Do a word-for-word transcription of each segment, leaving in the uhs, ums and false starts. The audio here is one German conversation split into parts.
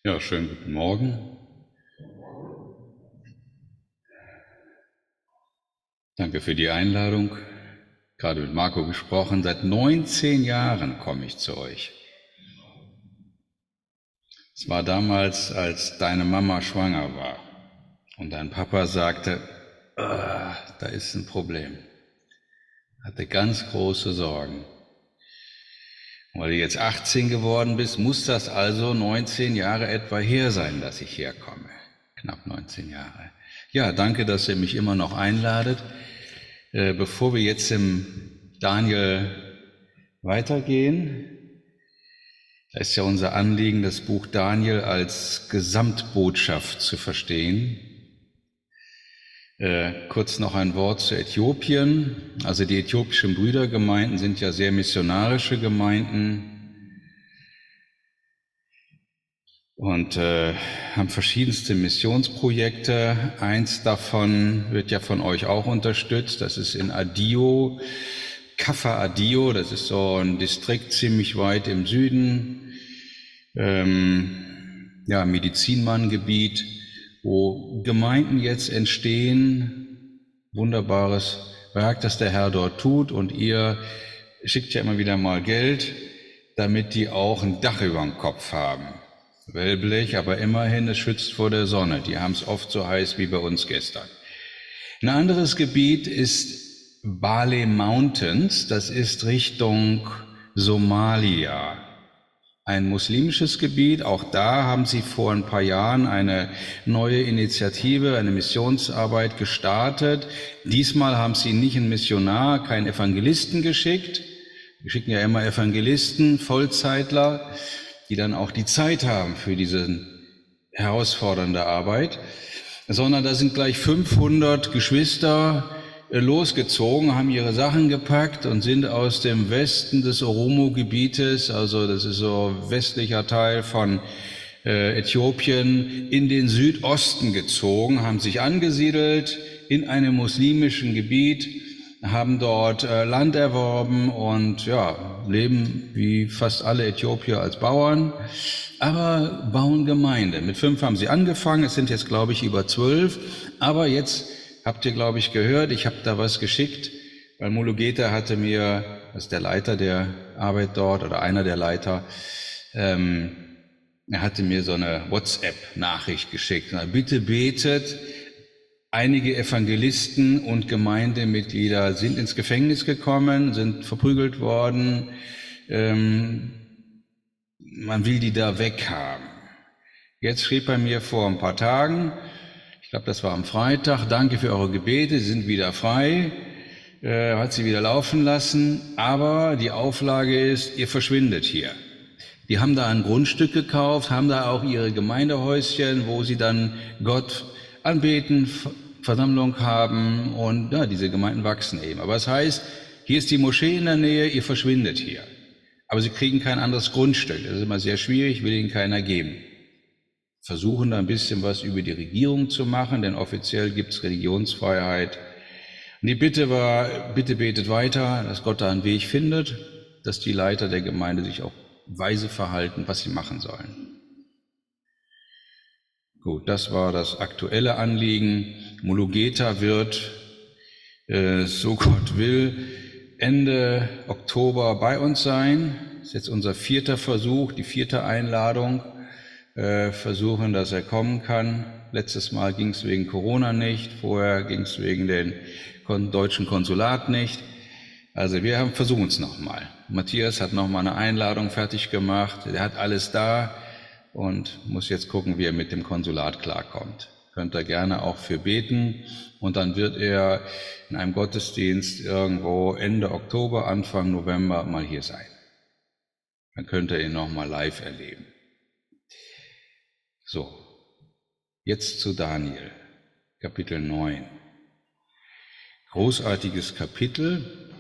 Ja, schönen guten Morgen. Danke für die Einladung. Gerade mit Marco gesprochen. Seit neunzehn Jahren komme ich zu euch. Es war damals, als deine Mama schwanger war und dein Papa sagte, ah, da ist ein Problem. Hatte ganz große Sorgen. Weil du jetzt achtzehn geworden bist, muss das also neunzehn Jahre etwa her sein, dass ich herkomme. Knapp neunzehn Jahre. Ja, danke, dass ihr mich immer noch einladet. Äh, bevor wir jetzt im Daniel weitergehen, da ist ja unser Anliegen, das Buch Daniel als Gesamtbotschaft zu verstehen. Äh, kurz noch ein Wort zu Äthiopien. Also die äthiopischen Brüdergemeinden sind ja sehr missionarische Gemeinden und äh, haben verschiedenste Missionsprojekte. Eins davon wird ja von euch auch unterstützt. Das ist in Adio, Kaffa Adio. Das ist so ein Distrikt ziemlich weit im Süden. Ähm, ja, Medizinmanngebiet, wo Gemeinden jetzt entstehen, wunderbares Werk, das der Herr dort tut, und ihr schickt ja immer wieder mal Geld, damit die auch ein Dach über dem Kopf haben. Wellblech, aber immerhin, es schützt vor der Sonne. Die haben es oft so heiß wie bei uns gestern. Ein anderes Gebiet ist Bale Mountains, das ist Richtung Somalia. Ein muslimisches Gebiet, auch da haben sie vor ein paar Jahren eine neue Initiative, eine Missionsarbeit gestartet. Diesmal haben sie nicht einen Missionar, keinen Evangelisten geschickt. Wir schicken ja immer Evangelisten, Vollzeitler, die dann auch die Zeit haben für diese herausfordernde Arbeit, sondern da sind gleich fünfhundert Geschwister losgezogen, haben ihre Sachen gepackt und sind aus dem Westen des Oromo-Gebietes, also das ist so westlicher Teil von äh, Äthiopien, in den Südosten gezogen, haben sich angesiedelt in einem muslimischen Gebiet, haben dort äh, Land erworben und ja, leben wie fast alle Äthiopier als Bauern, aber bauen Gemeinde. Mit fünf haben sie angefangen, es sind jetzt, glaube ich, über zwölf, aber jetzt habt ihr, glaube ich, gehört, ich habe da was geschickt, weil Mulugeta hatte mir, das ist der Leiter der Arbeit dort oder einer der Leiter, ähm, er hatte mir so eine WhatsApp-Nachricht geschickt. Na, bitte betet, einige Evangelisten und Gemeindemitglieder sind ins Gefängnis gekommen, sind verprügelt worden, ähm, man will die da weghaben. Jetzt schrieb er mir vor ein paar Tagen, ich glaube, das war am Freitag, danke für eure Gebete, sie sind wieder frei, äh, hat sie wieder laufen lassen, aber die Auflage ist, ihr verschwindet hier. Die haben da ein Grundstück gekauft, haben da auch ihre Gemeindehäuschen, wo sie dann Gott anbeten, Versammlung haben und ja, diese Gemeinden wachsen eben. Aber es heißt, hier ist die Moschee in der Nähe, ihr verschwindet hier. Aber sie kriegen kein anderes Grundstück, das ist immer sehr schwierig, will ihnen keiner geben. Versuchen da ein bisschen was über die Regierung zu machen, denn offiziell gibt's Religionsfreiheit. Und die Bitte war, bitte betet weiter, dass Gott da einen Weg findet, dass die Leiter der Gemeinde sich auch weise verhalten, was sie machen sollen. Gut, das war das aktuelle Anliegen. Mulugeta wird, äh, so Gott will, Ende Oktober bei uns sein. Das ist jetzt unser vierter Versuch, die vierte Einladung. Versuchen, dass er kommen kann. Letztes Mal ging es wegen Corona nicht, vorher ging es wegen dem deutschen Konsulat nicht. Also wir haben versuchen es nochmal. Matthias hat nochmal eine Einladung fertig gemacht, er hat alles da und muss jetzt gucken, wie er mit dem Konsulat klarkommt. Könnt ihr gerne auch für beten und dann wird er in einem Gottesdienst irgendwo Ende Oktober, Anfang November mal hier sein. Dann könnt ihr ihn nochmal live erleben. So, jetzt zu Daniel, Kapitel neun. Großartiges Kapitel.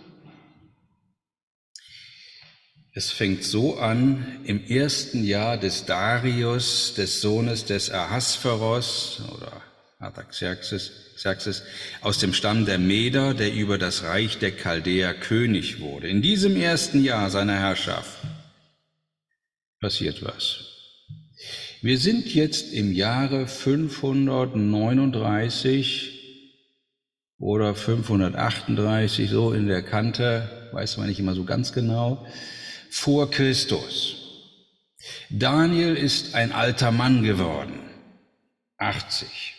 Es fängt so an, im ersten Jahr des Darius, des Sohnes des Ahasveros oder Artaxerxes, Xerxes, aus dem Stamm der Meder, der über das Reich der Chaldäer König wurde. In diesem ersten Jahr seiner Herrschaft passiert was. Wir sind jetzt im Jahre fünfhundertneununddreißig oder fünfhundertachtunddreißig, so in der Kante, weiß man nicht immer so ganz genau, vor Christus. Daniel ist ein alter Mann geworden, achtzig.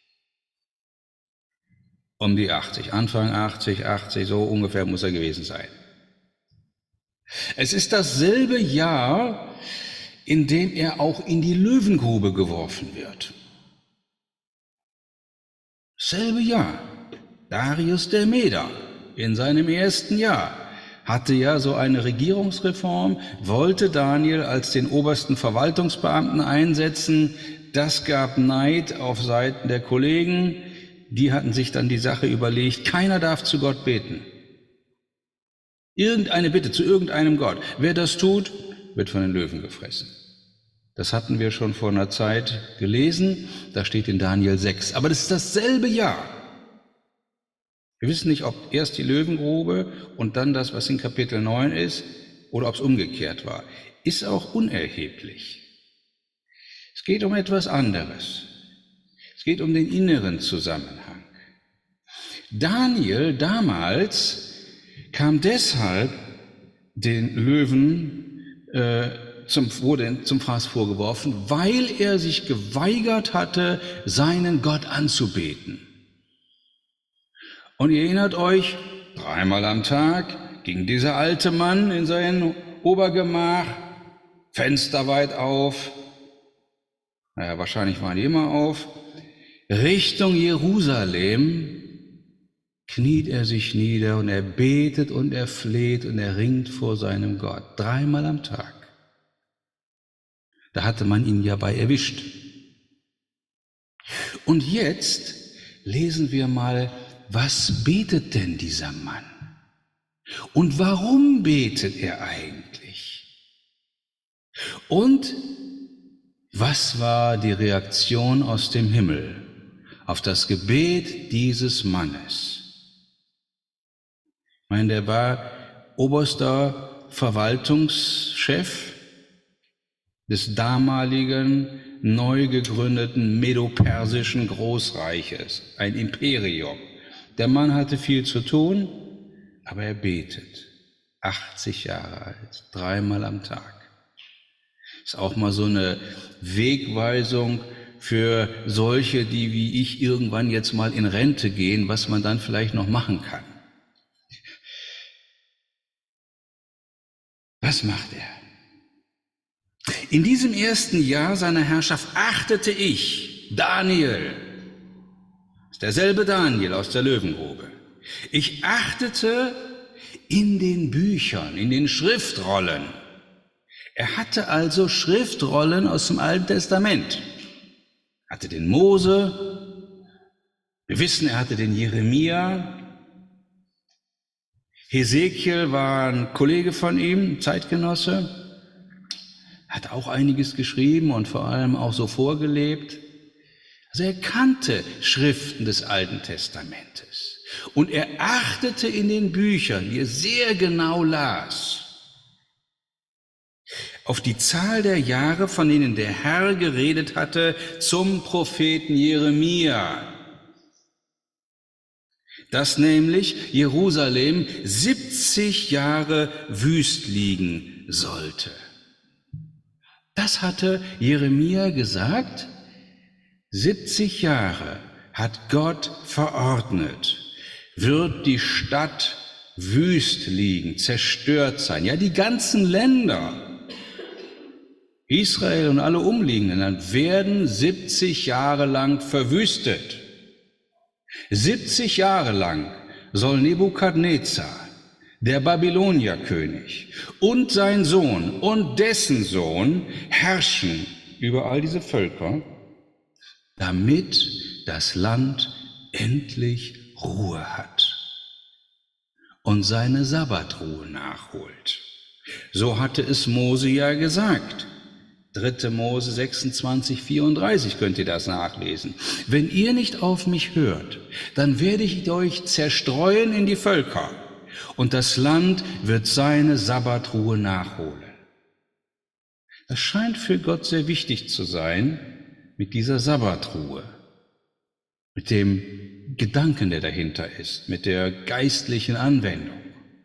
Um die achtzig, Anfang achtzig, achtzig, so ungefähr muss er gewesen sein. Es ist dasselbe Jahr, in dem er auch in die Löwengrube geworfen wird. Selbe Jahr. Darius der Meder in seinem ersten Jahr hatte ja so eine Regierungsreform, wollte Daniel als den obersten Verwaltungsbeamten einsetzen. Das gab Neid auf Seiten der Kollegen. Die hatten sich dann die Sache überlegt, keiner darf zu Gott beten. Irgendeine Bitte zu irgendeinem Gott. Wer das tut, wird von den Löwen gefressen. Das hatten wir schon vor einer Zeit gelesen, da steht in Daniel sechs. Aber das ist dasselbe Jahr. Wir wissen nicht, ob erst die Löwengrube und dann das, was in Kapitel neun ist, oder ob es umgekehrt war. Ist auch unerheblich. Es geht um etwas anderes. Es geht um den inneren Zusammenhang. Daniel damals kam deshalb den Löwen, äh, zum, wurde zum Fraß vorgeworfen, weil er sich geweigert hatte, seinen Gott anzubeten. Und ihr erinnert euch, dreimal am Tag ging dieser alte Mann in sein Obergemach, Fenster weit auf, naja, wahrscheinlich waren die immer auf, Richtung Jerusalem, kniet er sich nieder und er betet und er fleht und er ringt vor seinem Gott, dreimal am Tag. Da hatte man ihn ja bei erwischt. Und jetzt lesen wir mal, was betet denn dieser Mann? Und warum betet er eigentlich? Und was war die Reaktion aus dem Himmel auf das Gebet dieses Mannes? Ich meine, der war oberster Verwaltungschef des damaligen neu gegründeten Medo-Persischen Großreiches, ein Imperium. Der Mann hatte viel zu tun, aber er betet. achtzig Jahre alt, dreimal am Tag. Ist auch mal so eine Wegweisung für solche, die wie ich irgendwann jetzt mal in Rente gehen, was man dann vielleicht noch machen kann. Was macht er? In diesem ersten Jahr seiner Herrschaft achtete ich, Daniel, derselbe Daniel aus der Löwengrube. Ich achtete in den Büchern, in den Schriftrollen. Er hatte also Schriftrollen aus dem Alten Testament. Er hatte den Mose, wir wissen, er hatte den Jeremia. Hesekiel war ein Kollege von ihm, Zeitgenosse, hat auch einiges geschrieben und vor allem auch so vorgelebt. Also er kannte Schriften des Alten Testamentes und er achtete in den Büchern, die er sehr genau las, auf die Zahl der Jahre, von denen der Herr geredet hatte zum Propheten Jeremia, dass nämlich Jerusalem siebzig Jahre wüst liegen sollte. Das hatte Jeremia gesagt. siebzig Jahre hat Gott verordnet, wird die Stadt wüst liegen, zerstört sein. Ja, die ganzen Länder, Israel und alle umliegenden, dann werden siebzig Jahre lang verwüstet. siebzig Jahre lang soll Nebukadnezar, der Babylonierkönig, und sein Sohn und dessen Sohn herrschen über all diese Völker, damit das Land endlich Ruhe hat und seine Sabbatruhe nachholt. So hatte es Mose ja gesagt. dritte Mose sechsundzwanzig, vierunddreißig könnt ihr das nachlesen. Wenn ihr nicht auf mich hört, dann werde ich euch zerstreuen in die Völker und das Land wird seine Sabbatruhe nachholen. Das scheint für Gott sehr wichtig zu sein mit dieser Sabbatruhe, mit dem Gedanken, der dahinter ist, mit der geistlichen Anwendung.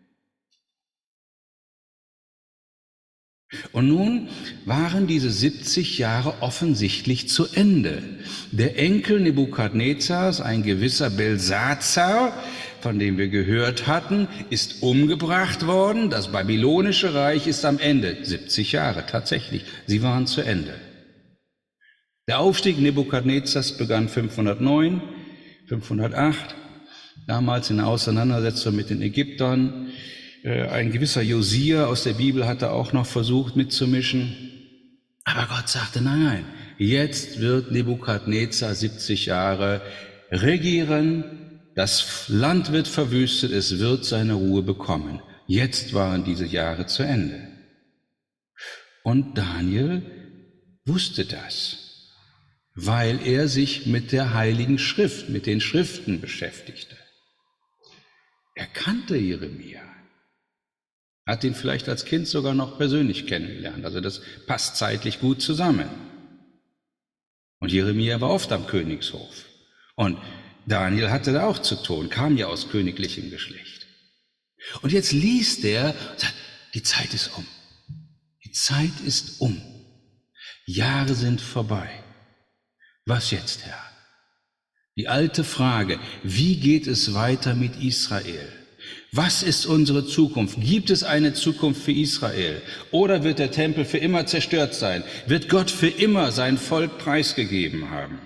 Und nun waren diese siebzig Jahre offensichtlich zu Ende. Der Enkel Nebukadnezars, ein gewisser Belsazar, von dem wir gehört hatten, ist umgebracht worden. Das babylonische Reich ist am Ende. siebzig Jahre, tatsächlich. Sie waren zu Ende. Der Aufstieg Nebukadnezars begann fünfhundertneun, fünfhundertacht, damals in der Auseinandersetzung mit den Ägyptern. Ein gewisser Josia aus der Bibel hatte auch noch versucht mitzumischen. Aber Gott sagte, nein, nein, jetzt wird Nebukadnezar siebzig Jahre regieren, das Land wird verwüstet, es wird seine Ruhe bekommen. Jetzt waren diese Jahre zu Ende. Und Daniel wusste das, weil er sich mit der Heiligen Schrift, mit den Schriften beschäftigte. Er kannte Jeremia. Hat ihn vielleicht als Kind sogar noch persönlich kennengelernt. Also das passt zeitlich gut zusammen. Und Jeremia war oft am Königshof. Und Daniel hatte da auch zu tun, kam ja aus königlichem Geschlecht. Und jetzt liest er und sagt, die Zeit ist um. Die Zeit ist um. Jahre sind vorbei. Was jetzt, Herr? Die alte Frage, wie geht es weiter mit Israel? Was ist unsere Zukunft? Gibt es eine Zukunft für Israel? Oder wird der Tempel für immer zerstört sein? Wird Gott für immer sein Volk preisgegeben haben?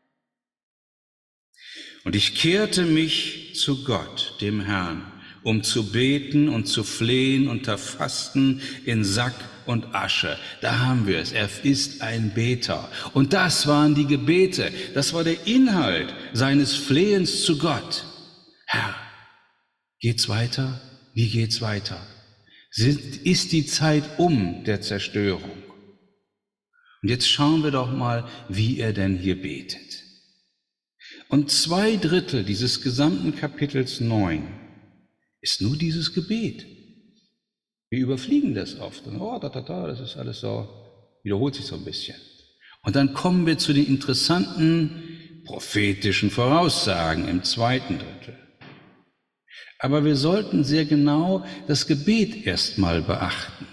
Und ich kehrte mich zu Gott, dem Herrn, um zu beten und zu flehen unter Fasten in Sack und Asche. Da haben wir es. Er ist ein Beter. Und das waren die Gebete. Das war der Inhalt seines Flehens zu Gott. Herr, geht's weiter? Wie geht's weiter? Ist die Zeit um der Zerstörung? Und jetzt schauen wir doch mal, wie er denn hier betet. Und zwei Drittel dieses gesamten Kapitels neun ist nur dieses Gebet. Wir überfliegen das oft. Und, oh, da, da, da, das ist alles so, wiederholt sich so ein bisschen. Und dann kommen wir zu den interessanten prophetischen Voraussagen im zweiten Drittel. Aber wir sollten sehr genau das Gebet erstmal beachten.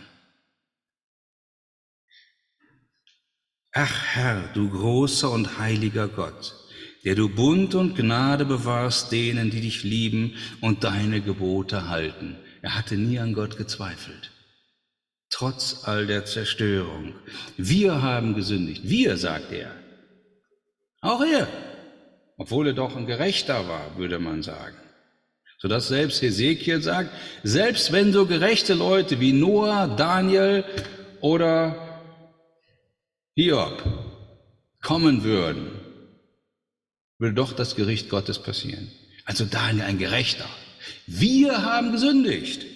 Ach Herr, du großer und heiliger Gott, der du Bund und Gnade bewahrst denen, die dich lieben und deine Gebote halten. Er hatte nie an Gott gezweifelt, trotz all der Zerstörung. Wir haben gesündigt. Wir, sagt er. Auch er, obwohl er doch ein Gerechter war, würde man sagen. Sodass selbst Hesekiel sagt, selbst wenn so gerechte Leute wie Noah, Daniel oder Hiob kommen würden, würde doch das Gericht Gottes passieren. Also Daniel ein Gerechter. Wir haben gesündigt,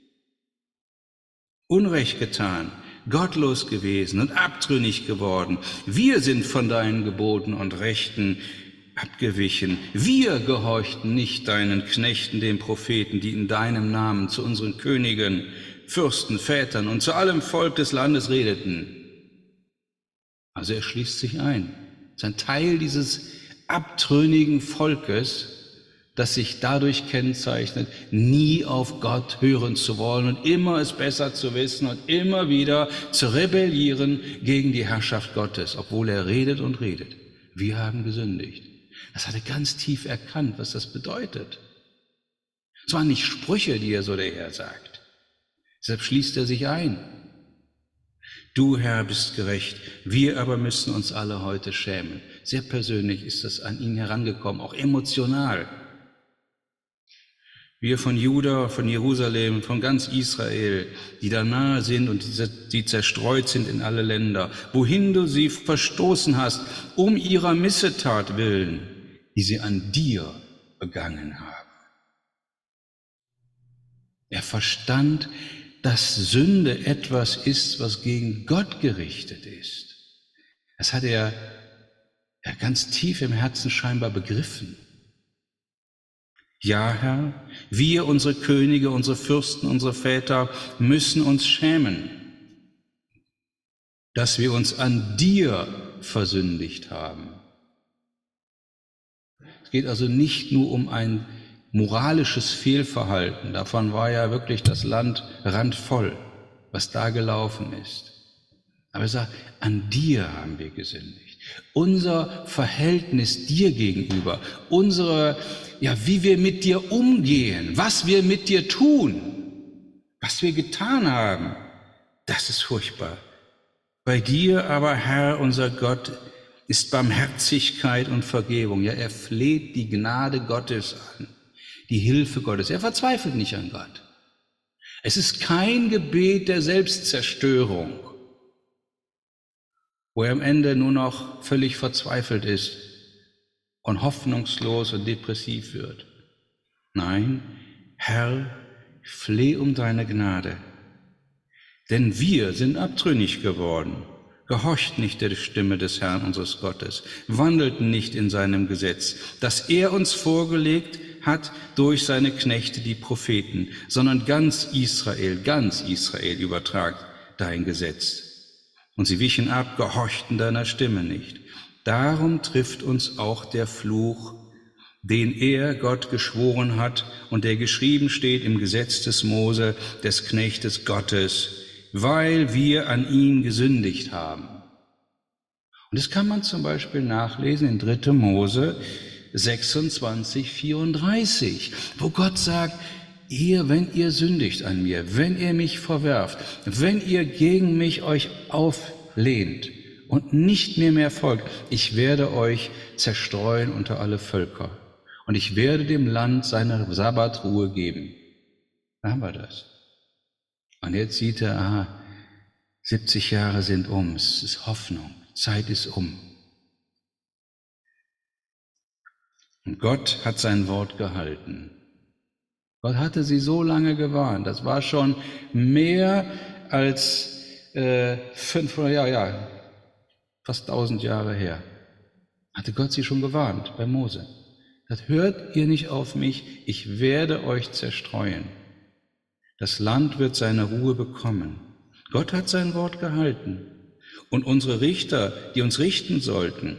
Unrecht getan, gottlos gewesen und abtrünnig geworden. Wir sind von deinen Geboten und Rechten abgewichen. Wir gehorchten nicht deinen Knechten, den Propheten, die in deinem Namen zu unseren Königen, Fürsten, Vätern und zu allem Volk des Landes redeten. Also er schließt sich ein. Er ist ein Teil dieses abtrünnigen Volkes, das sich dadurch kennzeichnet, nie auf Gott hören zu wollen und immer es besser zu wissen und immer wieder zu rebellieren gegen die Herrschaft Gottes, obwohl er redet und redet. Wir haben gesündigt. Das hat er ganz tief erkannt, was das bedeutet. Es waren nicht Sprüche, die er so daher sagt. Deshalb schließt er sich ein. Du, Herr, bist gerecht, wir aber müssen uns alle heute schämen. Sehr persönlich ist das an ihn herangekommen, auch emotional. Wir von Juda, von Jerusalem, von ganz Israel, die da nahe sind und die zerstreut sind in alle Länder, wohin du sie verstoßen hast, um ihrer Missetat willen, die sie an dir begangen haben. Er verstand, dass Sünde etwas ist, was gegen Gott gerichtet ist. Das hat er ja ganz tief im Herzen scheinbar begriffen. Ja, Herr, wir, unsere Könige, unsere Fürsten, unsere Väter, müssen uns schämen. dass wir uns an dir versündigt haben. Es geht also nicht nur um ein moralisches Fehlverhalten. Davon war ja wirklich das Land randvoll, was da gelaufen ist. Aber er sagt, an dir haben wir gesündigt. Unser Verhältnis dir gegenüber, unsere, ja, wie wir mit dir umgehen, was wir mit dir tun, was wir getan haben, das ist furchtbar. Bei dir aber, Herr, unser Gott, ist Barmherzigkeit und Vergebung. Ja, er fleht die Gnade Gottes an, die Hilfe Gottes. Er verzweifelt nicht an Gott. Es ist kein Gebet der Selbstzerstörung, wo er am Ende nur noch völlig verzweifelt ist und hoffnungslos und depressiv wird. Nein, Herr, ich flehe um deine Gnade, denn wir sind abtrünnig geworden, gehorcht nicht der Stimme des Herrn unseres Gottes, wandelten nicht in seinem Gesetz, das er uns vorgelegt hat durch seine Knechte, die Propheten, sondern ganz Israel, ganz Israel übertragt dein Gesetz. Und sie wichen ab, gehorchten deiner Stimme nicht. Darum trifft uns auch der Fluch, den er, Gott, geschworen hat und der geschrieben steht im Gesetz des Mose, des Knechtes Gottes, weil wir an ihn gesündigt haben. Und das kann man zum Beispiel nachlesen in dritter Mose sechsundzwanzig, vierunddreißig, wo Gott sagt, ihr, wenn ihr sündigt an mir, wenn ihr mich verwerft, wenn ihr gegen mich euch auflehnt und nicht mir mehr folgt, ich werde euch zerstreuen unter alle Völker und ich werde dem Land seine Sabbatruhe geben. Da haben wir das. Und jetzt sieht er, aha, siebzig Jahre sind um, es ist Hoffnung, Zeit ist um. Und Gott hat sein Wort gehalten. Gott hatte sie so lange gewarnt. Das war schon mehr als äh, fünfhundert, ja, ja, fast tausend Jahre her. Hatte Gott sie schon gewarnt bei Mose. Das hört ihr nicht auf mich, ich werde euch zerstreuen. Das Land wird seine Ruhe bekommen. Gott hat sein Wort gehalten. Und unsere Richter, die uns richten sollten,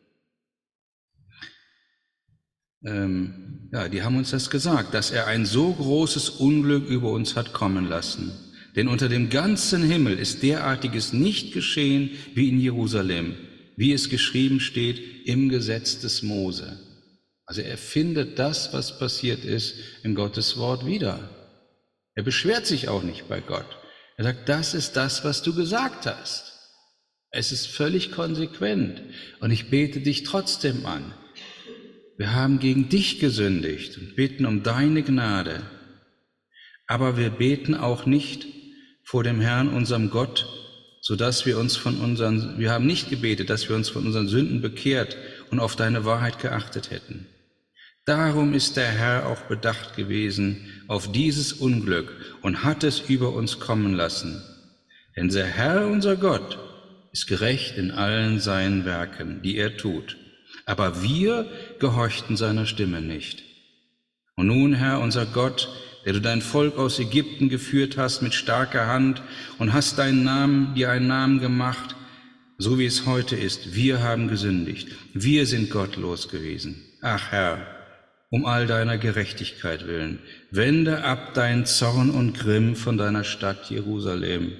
ähm, ja, die haben uns das gesagt, dass er ein so großes Unglück über uns hat kommen lassen. Denn unter dem ganzen Himmel ist derartiges nicht geschehen wie in Jerusalem, wie es geschrieben steht im Gesetz des Mose. Also er findet das, was passiert ist, in Gottes Wort wieder. Er beschwert sich auch nicht bei Gott. Er sagt, das ist das, was du gesagt hast. Es ist völlig konsequent und ich bete dich trotzdem an. Wir haben gegen dich gesündigt und beten um deine Gnade. Aber wir beten auch nicht vor dem Herrn, unserem Gott, so dass wir uns von unseren, wir haben nicht gebetet, dass wir uns von unseren Sünden bekehrt und auf deine Wahrheit geachtet hätten. Darum ist der Herr auch bedacht gewesen auf dieses Unglück und hat es über uns kommen lassen. Denn der Herr, unser Gott, ist gerecht in allen seinen Werken, die er tut. Aber wir gehorchten seiner Stimme nicht. Und nun, Herr, unser Gott, der du dein Volk aus Ägypten geführt hast mit starker Hand und hast deinen Namen, dir einen Namen gemacht, so wie es heute ist. Wir haben gesündigt. Wir sind gottlos gewesen. Ach, Herr, um all deiner Gerechtigkeit willen, wende ab deinen Zorn und Grimm von deiner Stadt Jerusalem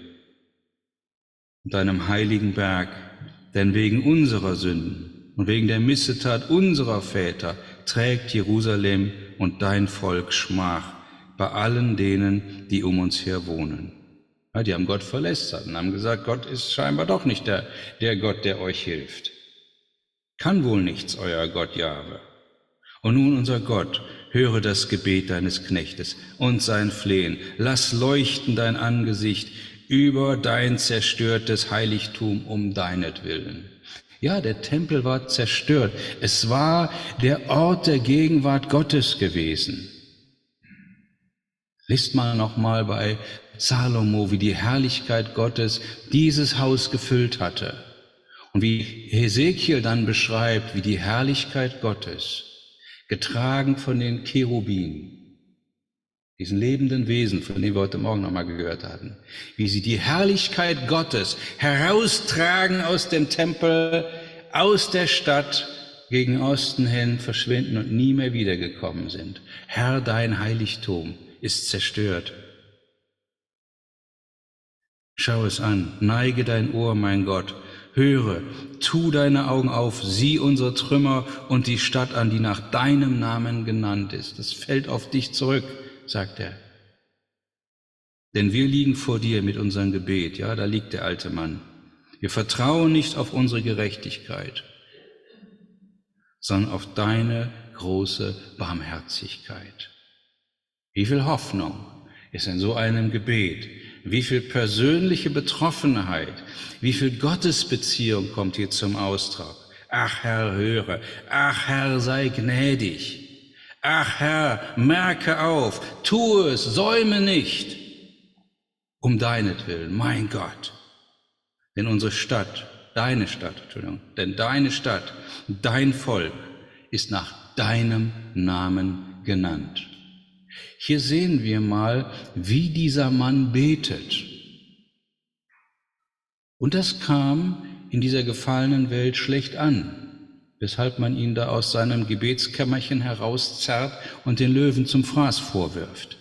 und deinem heiligen Berg, denn wegen unserer Sünden und wegen der Missetat unserer Väter trägt Jerusalem und dein Volk Schmach bei allen denen, die um uns her wohnen. Ja, die haben Gott verlästert und haben gesagt, Gott ist scheinbar doch nicht der, der Gott, der euch hilft. Kann wohl nichts, euer Gott Jahwe. Und nun, unser Gott, höre das Gebet deines Knechtes und sein Flehen. Lass leuchten dein Angesicht über dein zerstörtes Heiligtum um deinetwillen. Ja, der Tempel war zerstört. Es war der Ort der Gegenwart Gottes gewesen. Liest mal nochmal bei Salomo, wie die Herrlichkeit Gottes dieses Haus gefüllt hatte. Und wie Hesekiel dann beschreibt, wie die Herrlichkeit Gottes, getragen von den Cherubim, diesen lebenden Wesen, von dem wir heute Morgen nochmal gehört hatten, wie sie die Herrlichkeit Gottes heraustragen aus dem Tempel, aus der Stadt, gegen Osten hin verschwinden und nie mehr wiedergekommen sind. Herr, dein Heiligtum ist zerstört. Schau es an, neige dein Ohr, mein Gott, höre, tu deine Augen auf, sieh unsere Trümmer und die Stadt an, die nach deinem Namen genannt ist. Das fällt auf dich zurück, sagt er. Denn wir liegen vor dir mit unserem Gebet, ja, da liegt der alte Mann. Wir vertrauen nicht auf unsere Gerechtigkeit, sondern auf deine große Barmherzigkeit. Wie viel Hoffnung ist in so einem Gebet, wie viel persönliche Betroffenheit, wie viel Gottesbeziehung kommt hier zum Ausdruck. Ach Herr, höre, ach Herr, sei gnädig, ach Herr, merke auf, tue es, säume nicht, um deinetwillen, mein Gott. Denn unsere Stadt, deine Stadt, Entschuldigung, denn deine Stadt, dein Volk ist nach deinem Namen genannt. Hier sehen wir mal, wie dieser Mann betet. Und das kam in dieser gefallenen Welt schlecht an, weshalb man ihn da aus seinem Gebetskämmerchen herauszerrt und den Löwen zum Fraß vorwirft.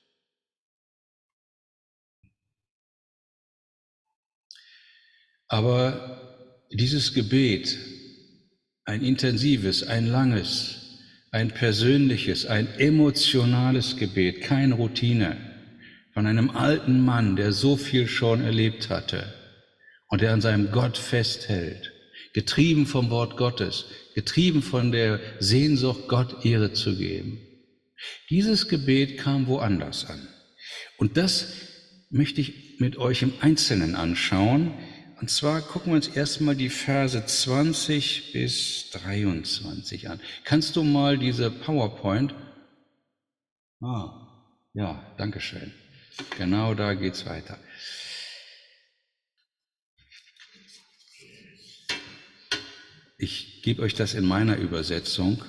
Aber dieses Gebet, ein intensives, ein langes, ein persönliches, ein emotionales Gebet, keine Routine, von einem alten Mann, der so viel schon erlebt hatte und der an seinem Gott festhält, getrieben vom Wort Gottes, getrieben von der Sehnsucht, Gott Ehre zu geben. Dieses Gebet kam woanders an. Und das möchte ich mit euch im Einzelnen anschauen. Und zwar gucken wir uns erstmal die Verse zwanzig bis dreiundzwanzig an. Kannst du mal diese PowerPoint? Ah, ja, danke schön. Genau da geht's weiter. Ich gebe euch das in meiner Übersetzung.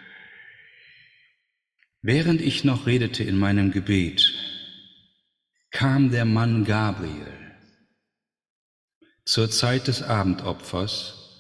Während ich noch redete in meinem Gebet, kam der Mann Gabriel zur Zeit des Abendopfers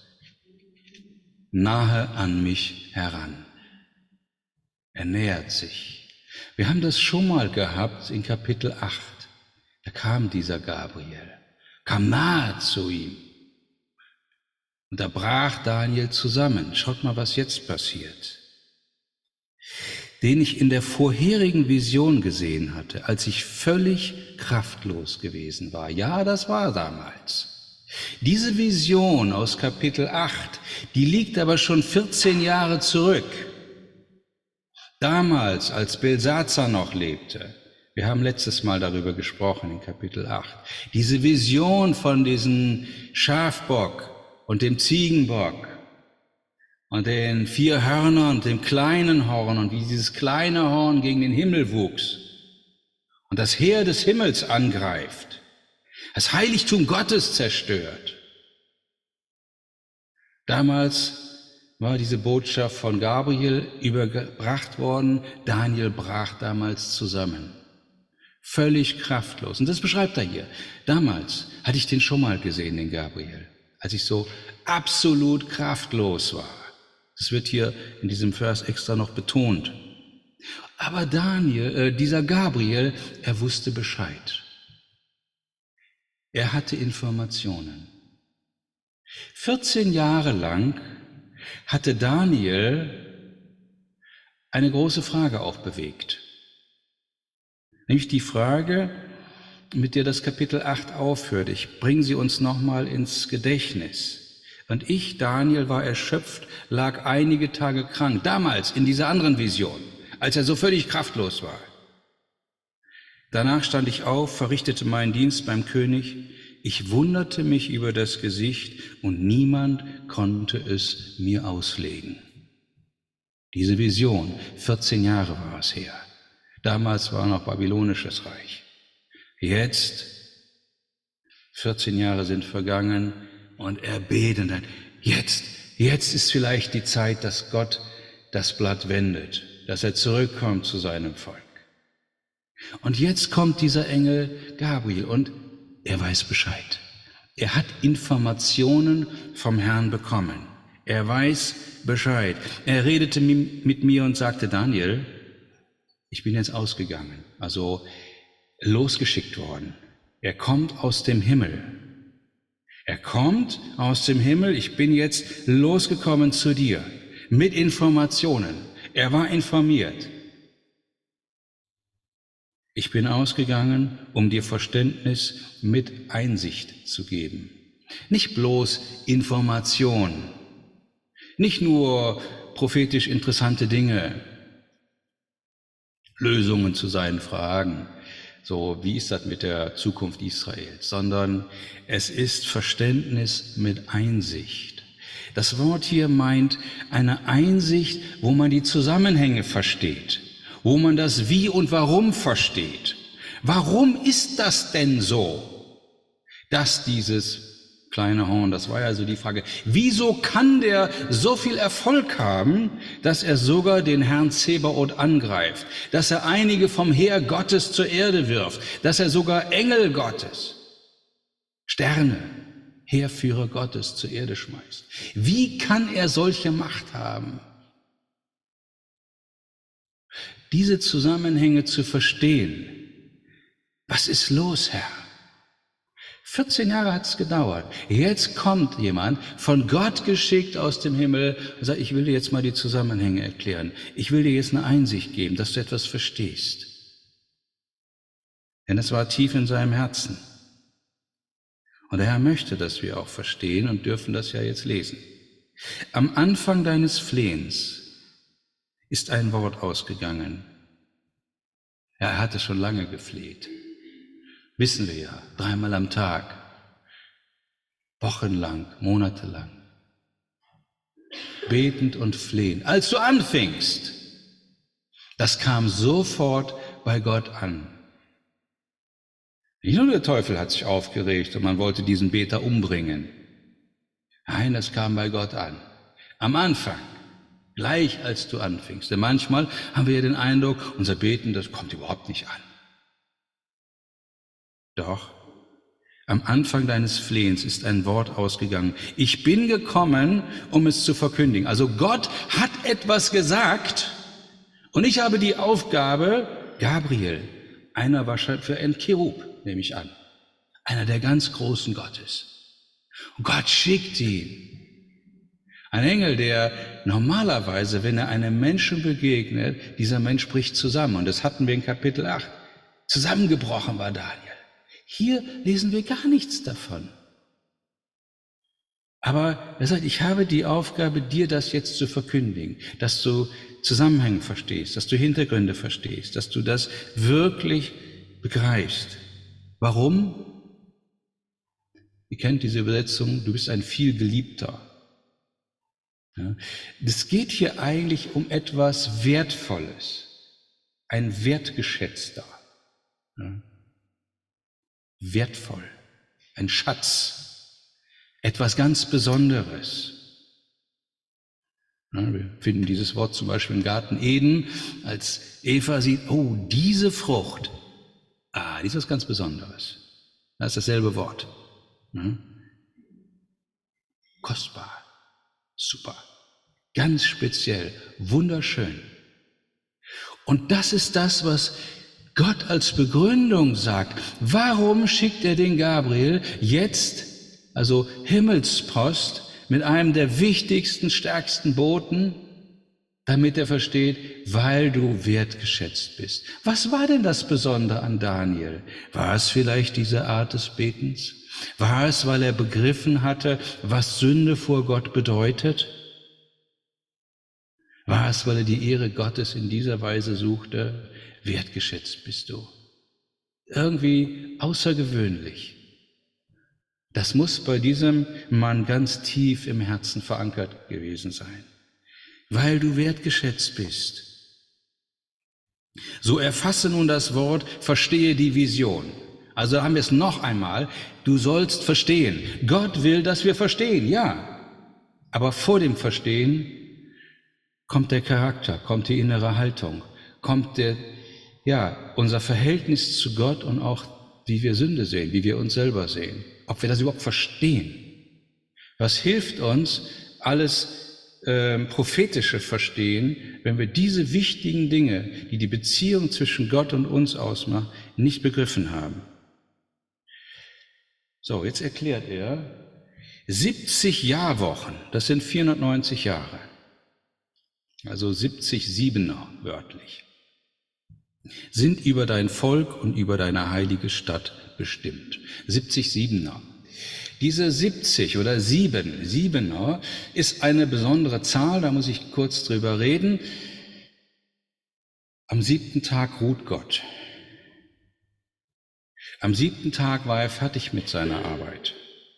nahe an mich heran. Er nähert sich. Wir haben das schon mal gehabt in Kapitel acht. Da kam dieser Gabriel, kam nahe zu ihm. Und da brach Daniel zusammen. Schaut mal, was jetzt passiert. Den ich in der vorherigen Vision gesehen hatte, als ich völlig kraftlos gewesen war. Ja, das war damals. Diese Vision aus Kapitel acht, die liegt aber schon vierzehn Jahre zurück. Damals, als Belsazar noch lebte, wir haben letztes Mal darüber gesprochen in Kapitel acht, diese Vision von diesem Schafbock und dem Ziegenbock und den vier Hörnern und dem kleinen Horn und wie dieses kleine Horn gegen den Himmel wuchs und das Heer des Himmels angreift, das Heiligtum Gottes zerstört. Damals war diese Botschaft von Gabriel überbracht worden. Daniel brach damals zusammen. Völlig kraftlos. Und das beschreibt er hier. Damals hatte ich den schon mal gesehen, den Gabriel, als ich so absolut kraftlos war. Das wird hier in diesem Vers extra noch betont. Aber Daniel, äh, dieser Gabriel, er wusste Bescheid. Er hatte Informationen. vierzehn Jahre lang hatte Daniel eine große Frage auch bewegt. Nämlich die Frage, mit der das Kapitel acht aufhört. Ich bringe sie uns nochmal ins Gedächtnis. Und ich, Daniel, war erschöpft, lag einige Tage krank. Damals, in dieser anderen Vision, als er so völlig kraftlos war. Danach stand ich auf, verrichtete meinen Dienst beim König. Ich wunderte mich über das Gesicht und niemand konnte es mir auslegen. Diese Vision, vierzehn Jahre war es her. Damals war noch babylonisches Reich. Jetzt, vierzehn Jahre sind vergangen und er betet dann, jetzt, jetzt ist vielleicht die Zeit, dass Gott das Blatt wendet, dass er zurückkommt zu seinem Volk. Und jetzt kommt dieser Engel Gabriel und er weiß Bescheid. Er hat Informationen vom Herrn bekommen. Er weiß Bescheid. Er redete mit mir und sagte, Daniel, ich bin jetzt ausgegangen, also losgeschickt worden. Er kommt aus dem Himmel. Er kommt aus dem Himmel. Ich bin jetzt losgekommen zu dir mit Informationen. Er war informiert. Ich bin ausgegangen, um dir Verständnis mit Einsicht zu geben. Nicht bloß Information, nicht nur prophetisch interessante Dinge, Lösungen zu seinen Fragen, so wie ist das mit der Zukunft Israels, sondern es ist Verständnis mit Einsicht. Das Wort hier meint eine Einsicht, wo man die Zusammenhänge versteht, wo man das Wie und Warum versteht. Warum ist das denn so, dass dieses kleine Horn, das war ja so die Frage, wieso kann der so viel Erfolg haben, dass er sogar den Herrn Zebaoth angreift, dass er einige vom Heer Gottes zur Erde wirft, dass er sogar Engel Gottes, Sterne, Heerführer Gottes zur Erde schmeißt? Wie kann er solche Macht haben? Diese Zusammenhänge zu verstehen. Was ist los, Herr? vierzehn Jahre hat es gedauert. Jetzt kommt jemand, von Gott geschickt aus dem Himmel, und sagt, ich will dir jetzt mal die Zusammenhänge erklären. Ich will dir jetzt eine Einsicht geben, dass du etwas verstehst. Denn es war tief in seinem Herzen. Und der Herr möchte, dass wir auch verstehen und dürfen das ja jetzt lesen. Am Anfang deines Flehens ist ein Wort ausgegangen. Er hatte schon lange gefleht. Wissen wir ja, dreimal am Tag, wochenlang, monatelang, betend und flehend. Als du anfingst, das kam sofort bei Gott an. Nicht nur der Teufel hat sich aufgeregt und man wollte diesen Beter umbringen. Nein, das kam bei Gott an. Am Anfang, gleich als du anfingst. Denn manchmal haben wir ja den Eindruck, unser Beten, das kommt überhaupt nicht an. Doch, am Anfang deines Flehens ist ein Wort ausgegangen. Ich bin gekommen, um es zu verkündigen. Also Gott hat etwas gesagt und ich habe die Aufgabe, Gabriel, einer wahrscheinlich für ein Cherub, nehme ich an, einer der ganz großen Gottes. Und Gott schickt ihn. Ein Engel, der normalerweise, wenn er einem Menschen begegnet, dieser Mensch bricht zusammen. Und das hatten wir in Kapitel acht. Zusammengebrochen war Daniel. Hier lesen wir gar nichts davon. Aber er sagt, ich habe die Aufgabe, dir das jetzt zu verkündigen, dass du Zusammenhänge verstehst, dass du Hintergründe verstehst, dass du das wirklich begreifst. Warum? Ihr kennt diese Übersetzung, du bist ein vielgeliebter. Ja, es geht hier eigentlich um etwas Wertvolles, ein Wertgeschätzter. Ja. Wertvoll, ein Schatz, etwas ganz Besonderes. Ja, wir finden dieses Wort zum Beispiel im Garten Eden, als Eva sieht, oh, diese Frucht, ah, die ist was ganz Besonderes. Das ist dasselbe Wort. Ja. Kostbar, super, ganz speziell, wunderschön. Und das ist das, was Gott als Begründung sagt. Warum schickt er den Gabriel jetzt, also Himmelspost, mit einem der wichtigsten, stärksten Boten, damit er versteht, weil du wertgeschätzt bist. Was war denn das Besondere an Daniel? War es vielleicht diese Art des Betens? War es, weil er begriffen hatte, was Sünde vor Gott bedeutet? War es, weil er die Ehre Gottes in dieser Weise suchte? Wertgeschätzt bist du. Irgendwie außergewöhnlich. Das muss bei diesem Mann ganz tief im Herzen verankert gewesen sein. Weil du wertgeschätzt bist. So erfasse nun das Wort, verstehe die Vision. Also haben wir es noch einmal, du sollst verstehen. Gott will, dass wir verstehen, ja. Aber vor dem Verstehen kommt der Charakter, kommt die innere Haltung, kommt der ja, unser Verhältnis zu Gott und auch wie wir Sünde sehen, wie wir uns selber sehen. Ob wir das überhaupt verstehen. Was hilft uns, alles äh, prophetische Verstehen, wenn wir diese wichtigen Dinge, die die Beziehung zwischen Gott und uns ausmachen, nicht begriffen haben? So, jetzt erklärt er, siebzig Jahrwochen, das sind vierhundertneunzig Jahre, also siebzig Siebener wörtlich, sind über dein Volk und über deine heilige Stadt bestimmt. siebzig Siebener. Diese siebzig oder sieben, Siebener ist eine besondere Zahl, da muss ich kurz drüber reden. Am siebten Tag ruht Gott. Am siebten Tag war er fertig mit seiner Arbeit.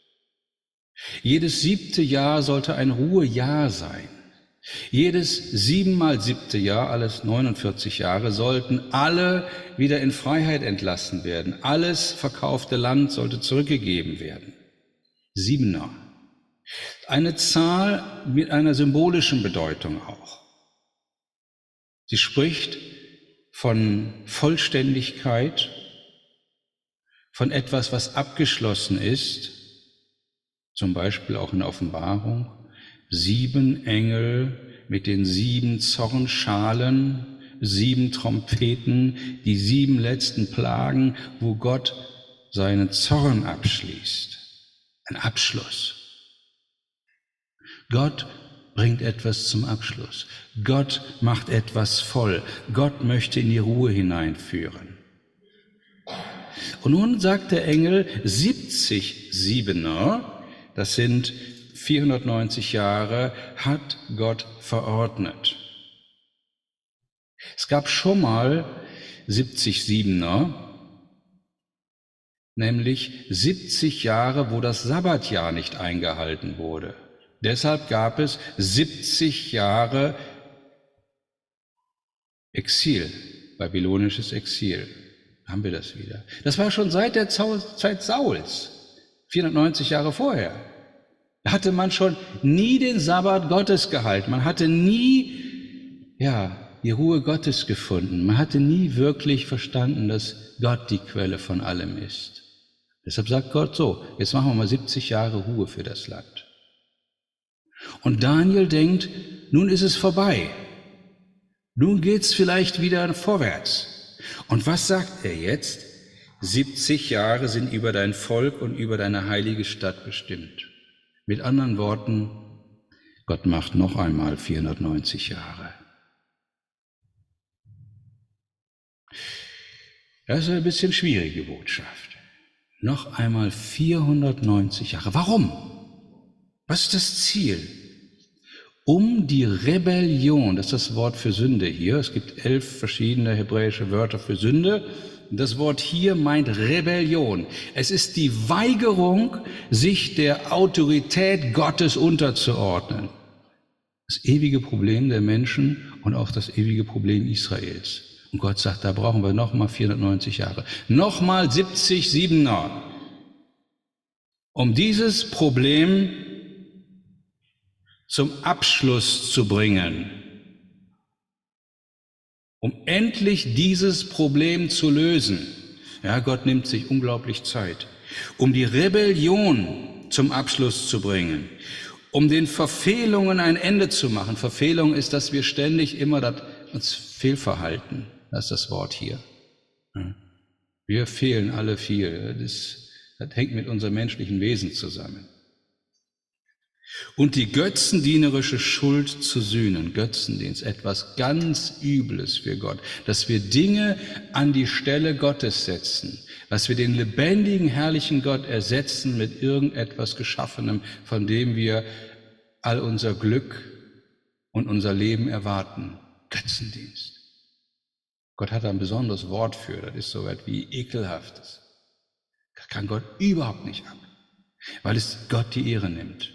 Jedes siebte Jahr sollte ein Ruhejahr sein. Jedes siebenmal siebte Jahr, alles neunundvierzig Jahre, sollten alle wieder in Freiheit entlassen werden. Alles verkaufte Land sollte zurückgegeben werden. Siebener. Eine Zahl mit einer symbolischen Bedeutung auch. Sie spricht von Vollständigkeit, von etwas, was abgeschlossen ist, zum Beispiel auch in der Offenbarung. Sieben Engel mit den sieben Zornschalen, sieben Trompeten, die sieben letzten Plagen, wo Gott seinen Zorn abschließt. Ein Abschluss. Gott bringt etwas zum Abschluss. Gott macht etwas voll. Gott möchte in die Ruhe hineinführen. Und nun sagt der Engel, siebzig Siebener, das sind vierhundertneunzig Jahre, hat Gott verordnet. Es gab schon mal siebzig Siebener, nämlich siebzig Jahre, wo das Sabbatjahr nicht eingehalten wurde. Deshalb gab es siebzig Jahre Exil, babylonisches Exil. Haben wir das wieder. Das war schon seit der Zeit Sauls, vierhundertneunzig Jahre vorher. Da hatte man schon nie den Sabbat Gottes gehalten. Man hatte nie, ja, die Ruhe Gottes gefunden. Man hatte nie wirklich verstanden, dass Gott die Quelle von allem ist. Deshalb sagt Gott so, jetzt machen wir mal siebzig Jahre Ruhe für das Land. Und Daniel denkt, nun ist es vorbei. Nun geht's vielleicht wieder vorwärts. Und was sagt er jetzt? siebzig Jahre sind über dein Volk und über deine heilige Stadt bestimmt. Mit anderen Worten, Gott macht noch einmal vierhundertneunzig Jahre. Das ist eine bisschen schwierige Botschaft. Noch einmal vierhundertneunzig Jahre. Warum? Was ist das Ziel? Um die Rebellion, das ist das Wort für Sünde hier, es gibt elf verschiedene hebräische Wörter für Sünde, das Wort hier meint Rebellion. Es ist die Weigerung, sich der Autorität Gottes unterzuordnen. Das ewige Problem der Menschen und auch das ewige Problem Israels. Und Gott sagt, da brauchen wir nochmal vierhundertneunzig Jahre. Nochmal siebzig Siebener. Um dieses Problem zum Abschluss zu bringen. Um endlich dieses Problem zu lösen. Ja, Gott nimmt sich unglaublich Zeit. Um die Rebellion zum Abschluss zu bringen. Um den Verfehlungen ein Ende zu machen. Verfehlung ist, dass wir ständig immer das, uns fehlverhalten. Das ist das Wort hier. Wir fehlen alle viel. Das, das hängt mit unserem menschlichen Wesen zusammen. Und die götzendienerische Schuld zu sühnen, Götzendienst, etwas ganz Übles für Gott, dass wir Dinge an die Stelle Gottes setzen, dass wir den lebendigen, herrlichen Gott ersetzen mit irgendetwas Geschaffenem, von dem wir all unser Glück und unser Leben erwarten. Götzendienst. Gott hat ein besonderes Wort für, das ist so etwas wie ekelhaftes. Das kann Gott überhaupt nicht ab, weil es Gott die Ehre nimmt.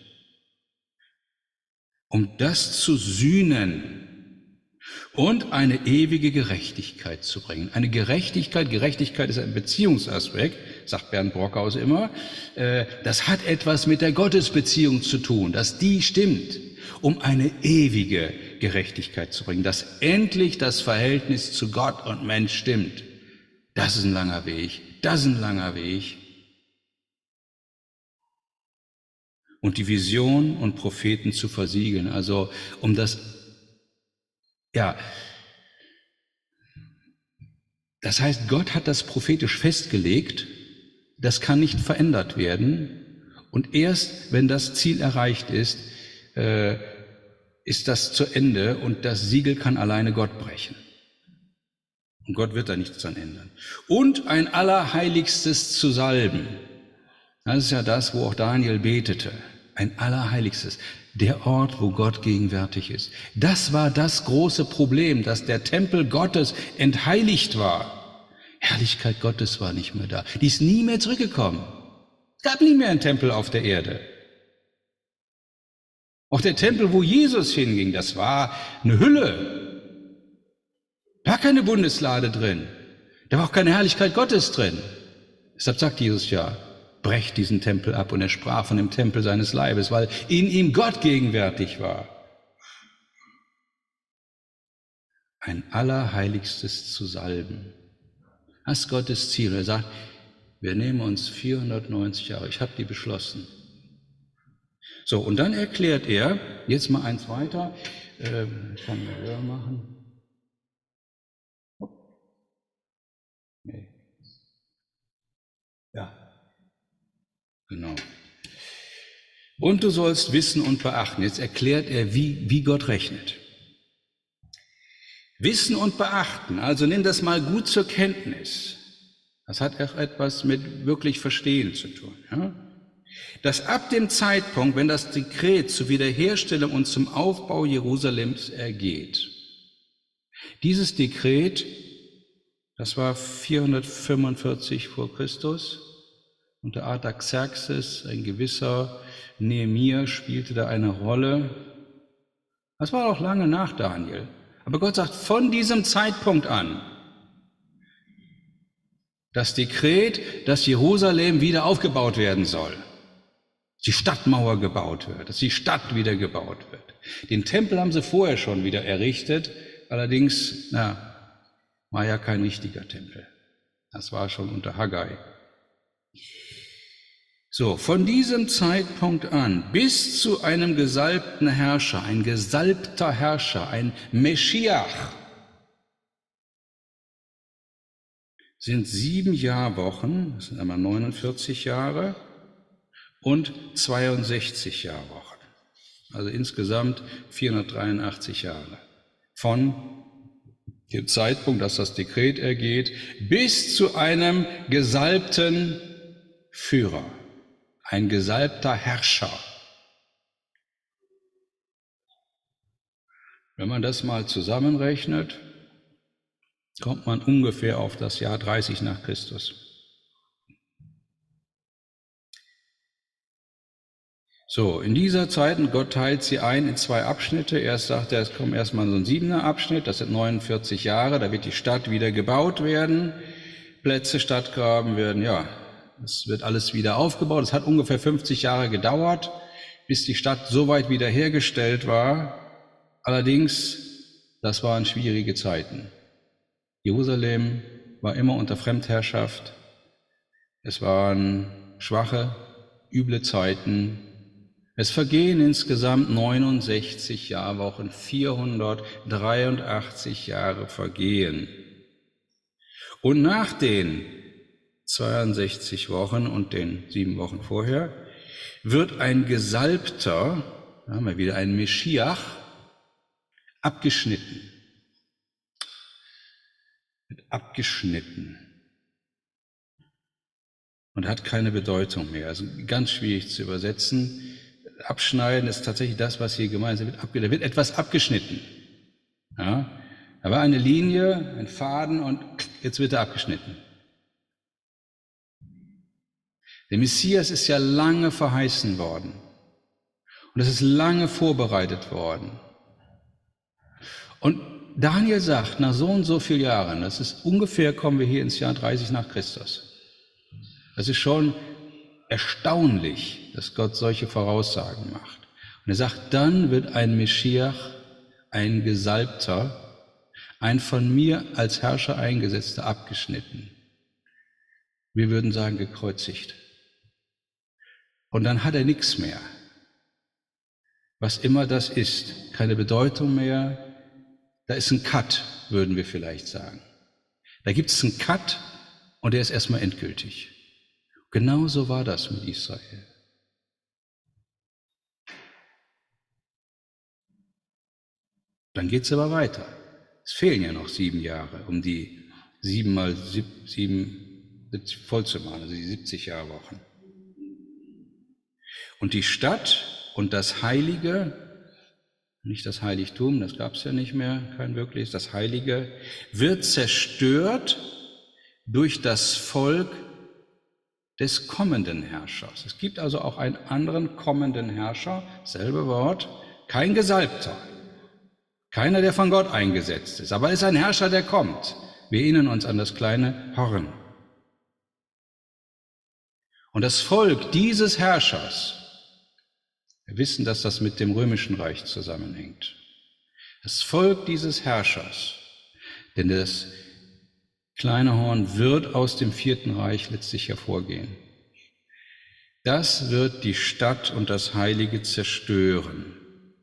Um das zu sühnen und eine ewige Gerechtigkeit zu bringen. Eine Gerechtigkeit, Gerechtigkeit ist ein Beziehungsaspekt, sagt Bernd Brockhaus immer, das hat etwas mit der Gottesbeziehung zu tun, dass die stimmt, um eine ewige Gerechtigkeit zu bringen, dass endlich das Verhältnis zu Gott und Mensch stimmt. Das ist ein langer Weg, das ist ein langer Weg. Und die Vision und Propheten zu versiegeln, also um das, ja, das heißt, Gott hat das prophetisch festgelegt, das kann nicht verändert werden und erst wenn das Ziel erreicht ist, äh, ist das zu Ende und das Siegel kann alleine Gott brechen. Und Gott wird da nichts dran ändern. Und ein Allerheiligstes zu salben. Das ist ja das, wo auch Daniel betete. Ein Allerheiligstes. Der Ort, wo Gott gegenwärtig ist. Das war das große Problem, dass der Tempel Gottes entheiligt war. Herrlichkeit Gottes war nicht mehr da. Die ist nie mehr zurückgekommen. Es gab nie mehr einen Tempel auf der Erde. Auch der Tempel, wo Jesus hinging, das war eine Hülle. Da war keine Bundeslade drin. Da war auch keine Herrlichkeit Gottes drin. Deshalb sagt Jesus ja, brecht diesen Tempel ab. Und er sprach von dem Tempel seines Leibes, weil in ihm Gott gegenwärtig war. Ein Allerheiligstes zu salben. Das ist Gottes Ziel. Er sagt, wir nehmen uns vierhundertneunzig Jahre. Ich habe die beschlossen. So, und dann erklärt er, jetzt mal eins weiter, äh, kann man höher machen. Nee. Ja, genau. Und du sollst wissen und beachten. Jetzt erklärt er, wie, wie Gott rechnet. Wissen und beachten, also nimm das mal gut zur Kenntnis. Das hat auch etwas mit wirklich Verstehen zu tun. Ja? Dass ab dem Zeitpunkt, wenn das Dekret zur Wiederherstellung und zum Aufbau Jerusalems ergeht, dieses Dekret, das war vierhundertfünfundvierzig vor Christus, unter Artaxerxes, ein gewisser Nehemia spielte da eine Rolle. Das war auch lange nach Daniel. Aber Gott sagt, von diesem Zeitpunkt an, das Dekret, dass Jerusalem wieder aufgebaut werden soll, dass die Stadtmauer gebaut wird, dass die Stadt wieder gebaut wird. Den Tempel haben sie vorher schon wieder errichtet, allerdings, na, war ja kein richtiger Tempel. Das war schon unter Haggai. So, von diesem Zeitpunkt an bis zu einem gesalbten Herrscher, ein gesalbter Herrscher, ein Meschiach, sind sieben Jahrwochen, das sind einmal neunundvierzig Jahre, und zweiundsechzig Jahrwochen. Also insgesamt vierhundertdreiundachtzig Jahre. Von dem Zeitpunkt, dass das Dekret ergeht, bis zu einem gesalbten Führer. Ein gesalbter Herrscher. Wenn man das mal zusammenrechnet, kommt man ungefähr auf das Jahr dreißig nach Christus. So, in dieser Zeit, und Gott teilt sie ein in zwei Abschnitte. Erst sagt er, es kommt erstmal so ein siebener Abschnitt, das sind neunundvierzig Jahre, da wird die Stadt wieder gebaut werden, Plätze, Stadtgraben werden, ja, es wird alles wieder aufgebaut. Es hat ungefähr fünfzig Jahre gedauert, bis die Stadt so weit wiederhergestellt war. Allerdings, das waren schwierige Zeiten. Jerusalem war immer unter Fremdherrschaft. Es waren schwache, üble Zeiten. Es vergehen insgesamt neunundsechzig Jahrwochen, vierhundertdreiundachtzig Jahre vergehen. Und nach den zweiundsechzig Wochen und den sieben Wochen vorher, wird ein Gesalbter, da haben wir wieder einen Meschiach, abgeschnitten. Wird abgeschnitten. Und hat keine Bedeutung mehr. Also ganz schwierig zu übersetzen. Abschneiden ist tatsächlich das, was hier gemeint ist. Da wird etwas abgeschnitten. Ja? Da war eine Linie, ein Faden und jetzt wird er abgeschnitten. Der Messias ist ja lange verheißen worden. Und es ist lange vorbereitet worden. Und Daniel sagt, nach so und so vielen Jahren, das ist ungefähr, kommen wir hier ins Jahr dreißig nach Christus. Das ist schon erstaunlich, dass Gott solche Voraussagen macht. Und er sagt, dann wird ein Meschiach ein Gesalbter, ein von mir als Herrscher eingesetzter, abgeschnitten. Wir würden sagen, gekreuzigt. Und dann hat er nichts mehr. Was immer das ist, keine Bedeutung mehr. Da ist ein Cut, würden wir vielleicht sagen. Da gibt es einen Cut und der ist erstmal endgültig. Genauso war das mit Israel. Dann geht es aber weiter. Es fehlen ja noch sieben Jahre, um die sieben mal sieb, sieben voll zu machen, also die siebzig Jahrwochen. Und die Stadt und das Heilige, nicht das Heiligtum, das gab es ja nicht mehr, kein wirkliches, das Heilige, wird zerstört durch das Volk des kommenden Herrschers. Es gibt also auch einen anderen kommenden Herrscher, selbe Wort, kein Gesalbter. Keiner, der von Gott eingesetzt ist, aber es ist ein Herrscher, der kommt. Wir erinnern uns an das kleine Horn. Und das Volk dieses Herrschers, wir wissen, dass das mit dem römischen Reich zusammenhängt. Das Volk dieses Herrschers, denn das kleine Horn wird aus dem vierten Reich letztlich hervorgehen. Das wird die Stadt und das Heilige zerstören.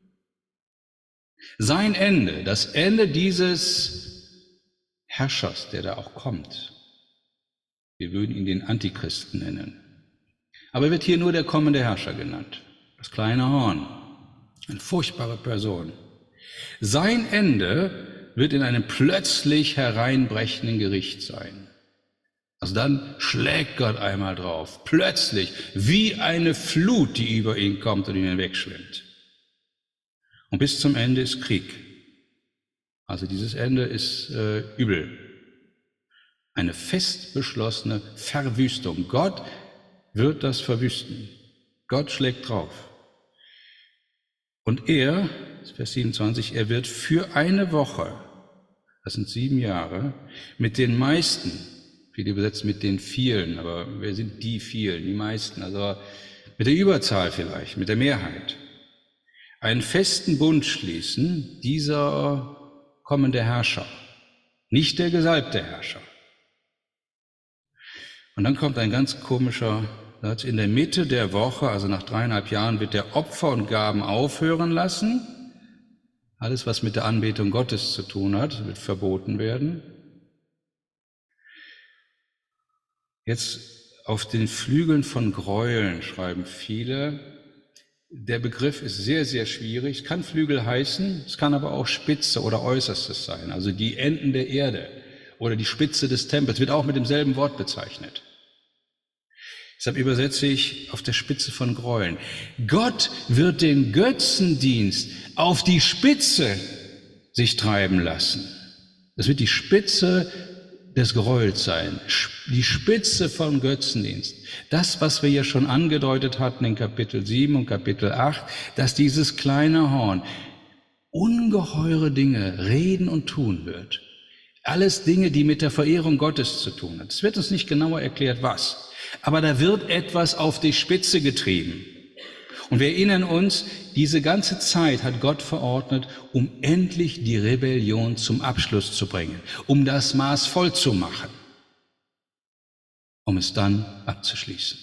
Sein Ende, das Ende dieses Herrschers, der da auch kommt. Wir würden ihn den Antichristen nennen. Aber wird hier nur der kommende Herrscher genannt. Das kleine Horn. Eine furchtbare Person. Sein Ende wird in einem plötzlich hereinbrechenden Gericht sein. Also dann schlägt Gott einmal drauf. Plötzlich, wie eine Flut, die über ihn kommt und ihn hinwegschwemmt. Und bis zum Ende ist Krieg. Also dieses Ende ist äh, übel. Eine fest beschlossene Verwüstung. Gott wird das verwüsten. Gott schlägt drauf. Und er, Vers siebenundzwanzig, er wird für eine Woche, das sind sieben Jahre, mit den meisten, viele übersetzen mit den vielen, aber wer sind die vielen, die meisten, also mit der Überzahl vielleicht, mit der Mehrheit, einen festen Bund schließen, dieser kommende Herrscher, nicht der gesalbte Herrscher. Und dann kommt ein ganz komischer Satz, in der Mitte der Woche, also nach dreieinhalb Jahren, wird der Opfer und Gaben aufhören lassen. Alles, was mit der Anbetung Gottes zu tun hat, wird verboten werden. Jetzt auf den Flügeln von Gräueln schreiben viele, der Begriff ist sehr, sehr schwierig. Es kann Flügel heißen, es kann aber auch Spitze oder Äußerstes sein. Also die Enden der Erde oder die Spitze des Tempels wird auch mit demselben Wort bezeichnet. Deshalb übersetze ich auf der Spitze von Gräueln. Gott wird den Götzendienst auf die Spitze sich treiben lassen. Das wird die Spitze des Gräuels sein, die Spitze vom Götzendienst. Das, was wir ja schon angedeutet hatten in Kapitel sieben und Kapitel acht, dass dieses kleine Horn ungeheure Dinge reden und tun wird. Alles Dinge, die mit der Verehrung Gottes zu tun haben. Es wird uns nicht genauer erklärt, was. Aber da wird etwas auf die Spitze getrieben. Und wir erinnern uns, diese ganze Zeit hat Gott verordnet, um endlich die Rebellion zum Abschluss zu bringen, um das Maß voll zu machen, um es dann abzuschließen.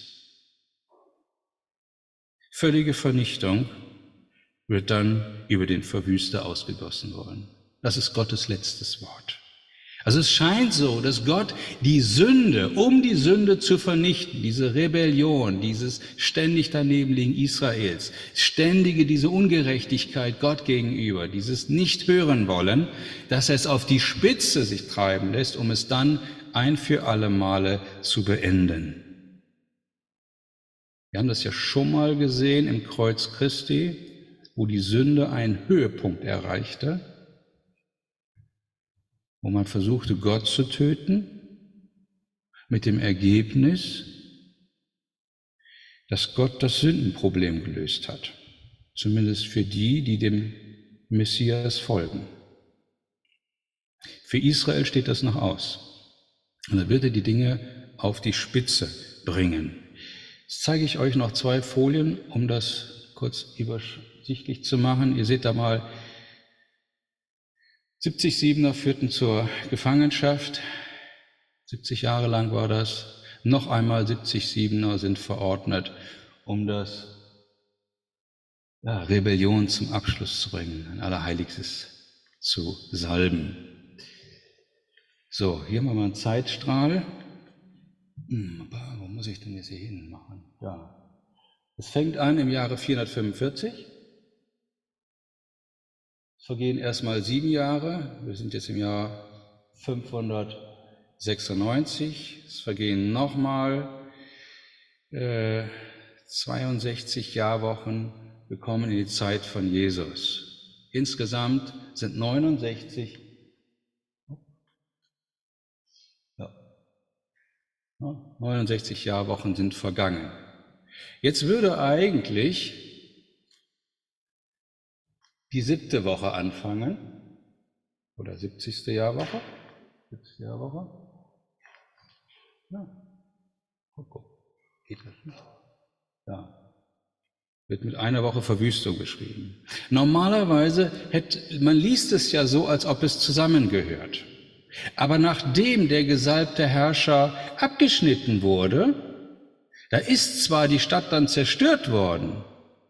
Völlige Vernichtung wird dann über den Verwüster ausgegossen worden. Das ist Gottes letztes Wort. Also es scheint so, dass Gott die Sünde, um die Sünde zu vernichten, diese Rebellion, dieses ständig danebenliegen Israels, ständige diese Ungerechtigkeit Gott gegenüber, dieses Nicht-Hören wollen, dass er es auf die Spitze sich treiben lässt, um es dann ein für alle Male zu beenden. Wir haben das ja schon mal gesehen im Kreuz Christi, wo die Sünde einen Höhepunkt erreichte, wo man versuchte, Gott zu töten, mit dem Ergebnis, dass Gott das Sündenproblem gelöst hat. Zumindest für die, die dem Messias folgen. Für Israel steht das noch aus. Und dann wird er die Dinge auf die Spitze bringen. Jetzt zeige ich euch noch zwei Folien, um das kurz übersichtlich zu machen. Ihr seht da mal siebzig Siebener führten zur Gefangenschaft. siebzig Jahre lang war das. Noch einmal siebzig Siebener sind verordnet, um das ja, Rebellion zum Abschluss zu bringen, ein Allerheiligstes zu salben. So, hier haben wir mal einen Zeitstrahl. Hm, aber wo muss ich denn jetzt hier hin machen? Ja. Es fängt an im Jahre vierhundertfünfundvierzig. Es vergehen erstmal sieben Jahre. Wir sind jetzt im Jahr fünfhundertsechsundneunzig. Es vergehen nochmal äh, zweiundsechzig Jahrwochen. Wir kommen in die Zeit von Jesus. Insgesamt sind neunundsechzig, ja, neunundsechzig Jahrwochen sind vergangen. Jetzt würde eigentlich die siebte Woche anfangen, oder siebzigste Jahrwoche. siebzigste Jahrwoche. Ja, guck, geht das nicht? Ja. Wird mit einer Woche Verwüstung beschrieben. Normalerweise hätte, man liest es ja so, als ob es zusammengehört. Aber nachdem der gesalbte Herrscher abgeschnitten wurde, da ist zwar die Stadt dann zerstört worden,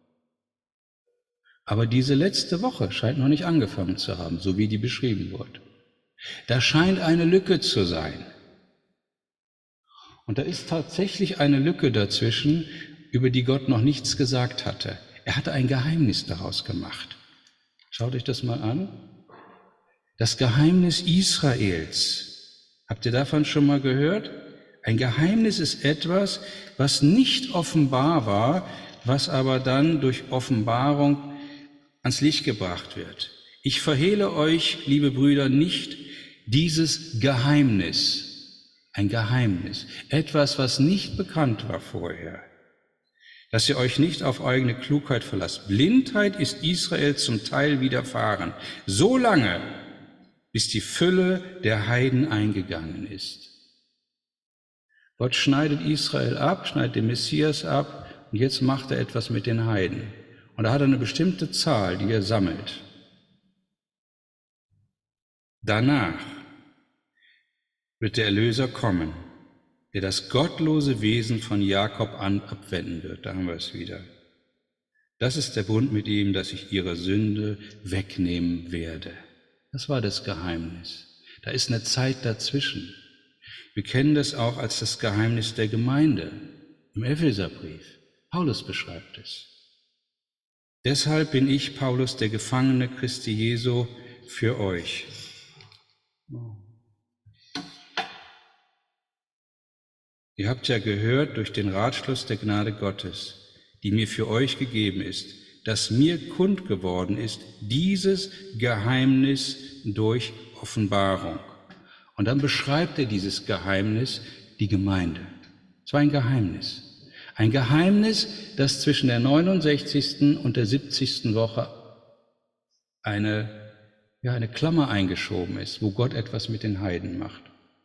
aber diese letzte Woche scheint noch nicht angefangen zu haben, so wie die beschrieben wurde. Da scheint eine Lücke zu sein. Und da ist tatsächlich eine Lücke dazwischen, über die Gott noch nichts gesagt hatte. Er hatte ein Geheimnis daraus gemacht. Schaut euch das mal an. Das Geheimnis Israels. Habt ihr davon schon mal gehört? Ein Geheimnis ist etwas, was nicht offenbar war, was aber dann durch Offenbarung ans Licht gebracht wird. Ich verhehle euch, liebe Brüder, nicht dieses Geheimnis. Ein Geheimnis. Etwas, was nicht bekannt war vorher. Dass ihr euch nicht auf eigene Klugheit verlasst. Blindheit ist Israel zum Teil widerfahren, so lange, bis die Fülle der Heiden eingegangen ist. Gott schneidet Israel ab, schneidet den Messias ab und jetzt macht er etwas mit den Heiden. Und da hat er eine bestimmte Zahl, die er sammelt. Danach wird der Erlöser kommen, der das gottlose Wesen von Jakob an abwenden wird. Da haben wir es wieder. Das ist der Bund mit ihm, dass ich ihre Sünde wegnehmen werde. Das war das Geheimnis. Da ist eine Zeit dazwischen. Wir kennen das auch als das Geheimnis der Gemeinde im Epheserbrief. Paulus beschreibt es. Deshalb bin ich, Paulus, der Gefangene Christi Jesu, für euch. Ihr habt ja gehört durch den Ratschluss der Gnade Gottes, die mir für euch gegeben ist, dass mir kund geworden ist, dieses Geheimnis durch Offenbarung. Und dann beschreibt er dieses Geheimnis, die Gemeinde. Es war ein Geheimnis. Ein Geheimnis, das zwischen der neunundsechzigsten und der siebzigsten Woche eine, ja, eine Klammer eingeschoben ist, wo Gott etwas mit den Heiden macht.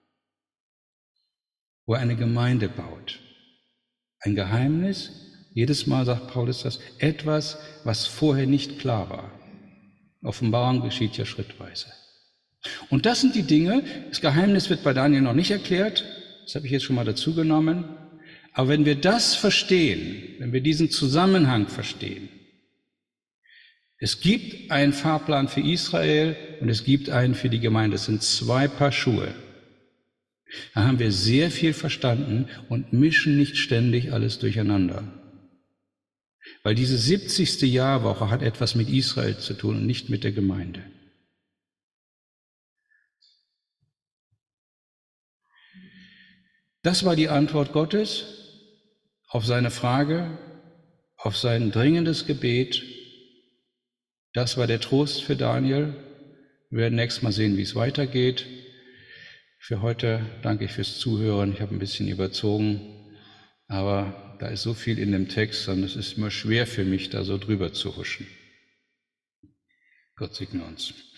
Wo er eine Gemeinde baut. Ein Geheimnis, jedes Mal sagt Paulus das, etwas, was vorher nicht klar war. Offenbarung geschieht ja schrittweise. Und das sind die Dinge, das Geheimnis wird bei Daniel noch nicht erklärt, das habe ich jetzt schon mal dazu genommen, aber wenn wir das verstehen, wenn wir diesen Zusammenhang verstehen, es gibt einen Fahrplan für Israel und es gibt einen für die Gemeinde, es sind zwei Paar Schuhe. Da haben wir sehr viel verstanden und mischen nicht ständig alles durcheinander. Weil diese siebzigste Jahrwoche hat etwas mit Israel zu tun und nicht mit der Gemeinde. Das war die Antwort Gottes auf seine Frage, auf sein dringendes Gebet. Das war der Trost für Daniel. Wir werden nächstes Mal sehen, wie es weitergeht. Für heute danke ich fürs Zuhören. Ich habe ein bisschen überzogen, aber da ist so viel in dem Text und es ist immer schwer für mich, da so drüber zu huschen. Gott segne uns.